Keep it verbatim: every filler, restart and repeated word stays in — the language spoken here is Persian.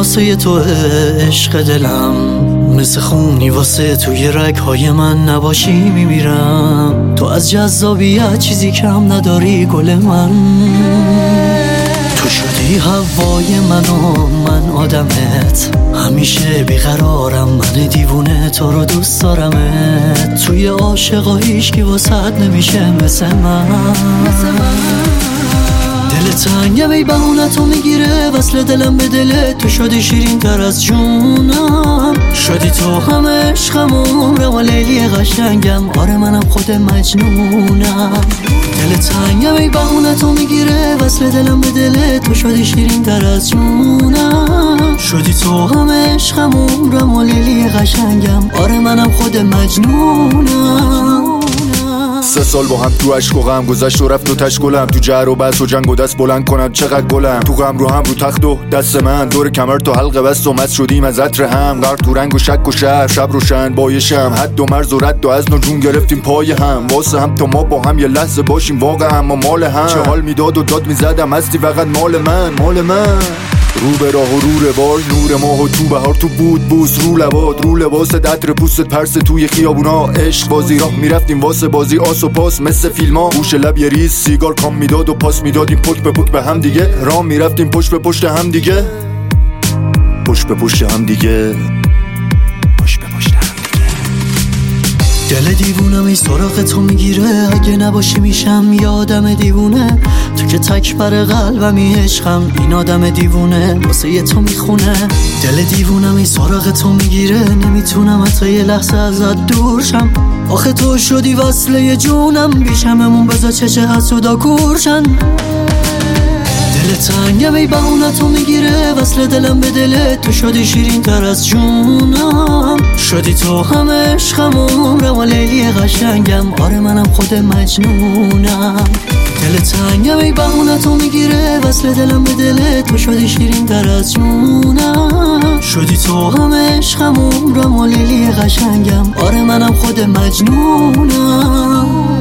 واسه تو عشق دلم، مثل خونی واسه توی رگ‌های من نباشی میمیرم. تو از جذابیت چیزی کم نداری گل من، تو شدی هوای من و من آدمت، همیشه بیقرارم من دیوونه تو رو دوست دارمت. توی عاشقا هیچکی واسط نمیشه مثل من. دل تنگم ای بهونتو میگیره وصل دلم به دلت، تو شدی شیرین تر از جونم، شدی تو هم عشقم و عمرم و لیلی قشنگم. آره منم خود مجنونم. دل تنگم ای بهونتو میگیره وصل دلم به دلت، تو شدی شیرین تر از جونم، شدی تو هم عشقم و عمرم و لیلی قشنگم. آره منم خود مجنونم. سه سال با هم تو عشق و غم گذشت و رفت و تشکلم، تو جر و بحث و جنگ و دست بلند کنم چقدر گلم. تو غم رو هم رو تخت و دست من، دور کمر تو حلقه بست و مست شدیم از عطر هم. غرق تو رنگ و شک و شهر، شب روشن بایشم، حد و مرز و رد و ازن و جون گرفتیم پای هم. واسه هم تا ما با هم یه لحظه باشیم واقعا ما مال هم. چه حال میداد و داد میزدم هستی فقط مال من مال من. رو به راه و رو روال، نور ماه و تو بهار، تو بود بوس رو لباد، رو لباس عطر پوست پرس توی خیابونا. عشق بازی راه میرفتیم واسه بازی آس و پاس مثل فیلما. گوش لب یه ریز سیگار کام میداد و پاس میدادیم پک به پک به هم دیگه. راه میرفتیم پشت به پشت هم دیگه، پشت به پشت هم دیگه، پشت به پشت هم دیگه. دل دیوونم ای سراغ تو میگیره، اگه نباشی میشم یادم دیوونه. تو که تک بر قلبمی عشقم، این آدم دیوونه واسه یه تو میخونه. دل دیوونم ای سراغ تو میگیره، نمیتونم حتی یه لحظه ازت دور شم. آخه تو شدی وصله جونم، بیشممون بذار چشه حسودا کورشن. دل تنگم ای بهونتو میگیره وصل دلم به دلت، تو شدی شیرین تر از جونم، شدی تو هم عشقم و عمرم و لیلی قشنگم. آره منم خود مجنونم. دل تنگم ای بهونتو میگیره وصل دلم به دلت، تو شدی شیرین تر از جونم، شدی تو هم عشقم و عمرم و لیلی قشنگم. آره منم خود مجنونم.